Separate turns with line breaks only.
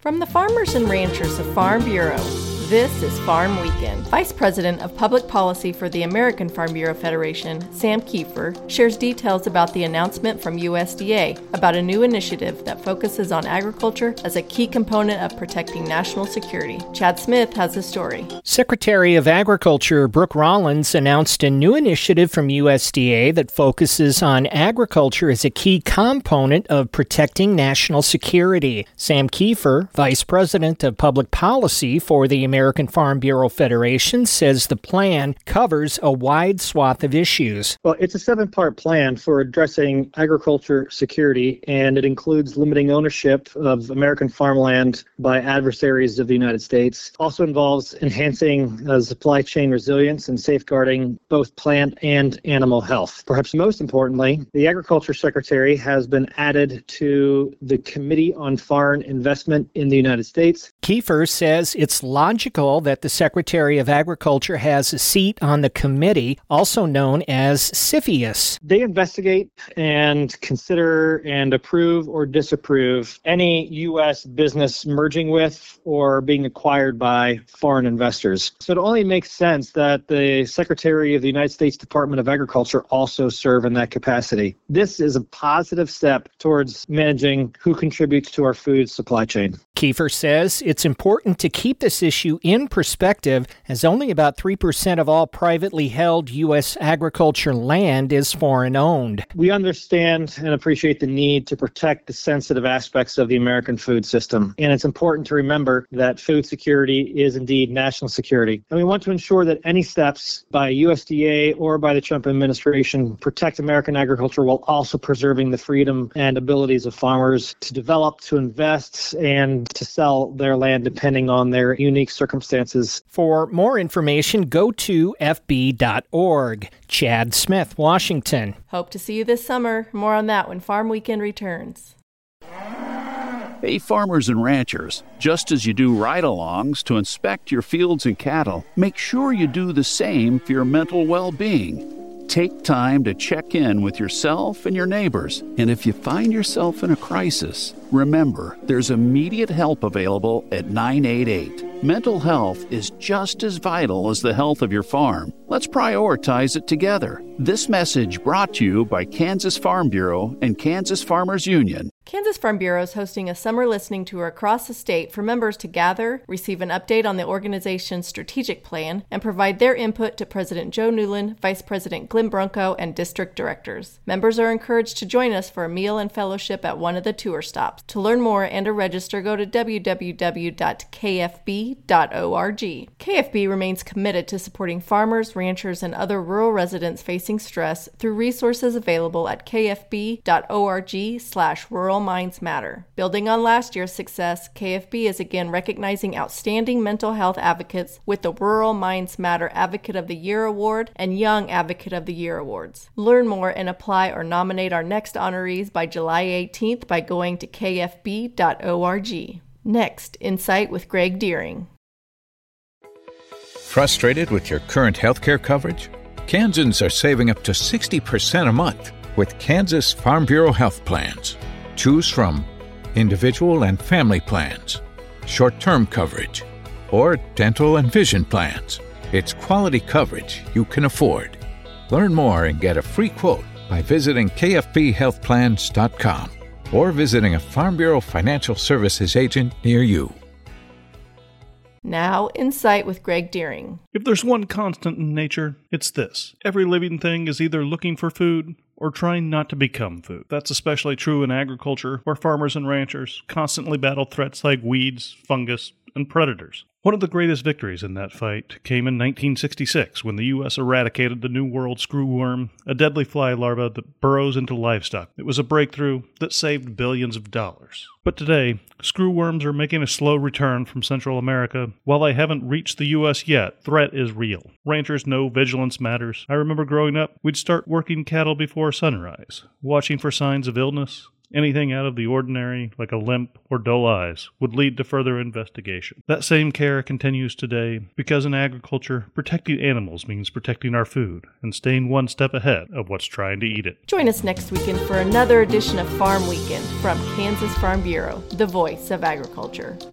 From the farmers and ranchers of Farm Bureau, this is Farm Weekend. Vice President of Public Policy for the American Farm Bureau Federation, Sam Kiefer, shares details about the announcement from USDA about a new initiative that focuses on agriculture as a key component of protecting national security. Chad Smith has the story.
Secretary of Agriculture Brooke Rollins announced a new initiative from USDA that focuses on agriculture as a key component of protecting national security. Sam Kiefer, Vice President of Public Policy for the American Farm Bureau Federation, says the plan covers a wide swath of issues.
Well, it's a 7-part plan for addressing agriculture security, and it includes limiting ownership of American farmland by adversaries of the United States. Also involves enhancing supply chain resilience and safeguarding both plant and animal health. Perhaps most importantly, the Agriculture Secretary has been added to the Committee on Foreign Investment in the United States.
Kiefer says it's logical that the Secretary of Agriculture has a seat on the committee, also known as CFIUS.
They investigate and consider and approve or disapprove any U.S. business merging with or being acquired by foreign investors. So it only makes sense that the Secretary of the United States Department of Agriculture also serve in that capacity. This is a positive step towards managing who contributes to our food supply chain.
Kiefer says it's important to keep this issue in perspective, as only about 3% of all privately held U.S. agriculture land is foreign-owned.
We understand and appreciate the need to protect the sensitive aspects of the American food system, and it's important to remember that food security is indeed national security. And we want to ensure that any steps by USDA or by the Trump administration protect American agriculture while also preserving the freedom and abilities of farmers to develop, to invest, and to sell their land depending on their unique circumstances.
For more information, go to fb.org. Chad Smith, Washington.
Hope to see you this summer. More on that when Farm Weekend returns.
Hey, farmers and ranchers, just as you do ride-alongs to inspect your fields and cattle, make sure you do the same for your mental well-being. Take time to check in with yourself and your neighbors. And if you find yourself in a crisis, remember, there's immediate help available at 988. Mental health is just as vital as the health of your farm. Let's prioritize it together. This message brought to you by Kansas Farm Bureau and Kansas Farmers Union.
Kansas Farm Bureau is hosting a summer listening tour across the state for members to gather, receive an update on the organization's strategic plan, and provide their input to President Joe Newland, Vice President Glenn Brunko, and district directors. Members are encouraged to join us for a meal and fellowship at one of the tour stops. To learn more and to register, go to www.kfb.org. KFB remains committed to supporting farmers, ranchers, and other rural residents facing stress through resources available at kfb.org/Rural Minds Matter. Building on last year's success, KFB is again recognizing outstanding mental health advocates with the Rural Minds Matter Advocate of the Year Award and Young Advocate of the Year Awards. Learn more and apply or nominate our next honorees by July 18th by going to kfb.org. Next, Insight with Greg Deering.
Frustrated with your current healthcare coverage? Kansans are saving up to 60% a month with Kansas Farm Bureau health plans. Choose from individual and family plans, short-term coverage, or dental and vision plans. It's quality coverage you can afford. Learn more and get a free quote by visiting kfbhealthplans.com or visiting a Farm Bureau Financial Services agent near you.
Now, Insight with Greg Deering.
If there's one constant in nature, it's this. Every living thing is either looking for food or trying not to become food. That's especially true in agriculture, where farmers and ranchers constantly battle threats like weeds, fungus, and predators. One of the greatest victories in that fight came in 1966 when the U.S. eradicated the New World screwworm, a deadly fly larva that burrows into livestock. It was a breakthrough that saved billions of dollars. But today, screwworms are making a slow return from Central America. While they haven't reached the U.S. yet, threat is real. Ranchers know vigilance matters. I remember growing up, we'd start working cattle before sunrise, watching for signs of illness. Anything out of the ordinary, like a limp or dull eyes, would lead to further investigation. That same care continues today because in agriculture, protecting animals means protecting our food and staying one step ahead of what's trying to eat it.
Join us next weekend for another edition of Farm Weekend from Kansas Farm Bureau, the voice of agriculture.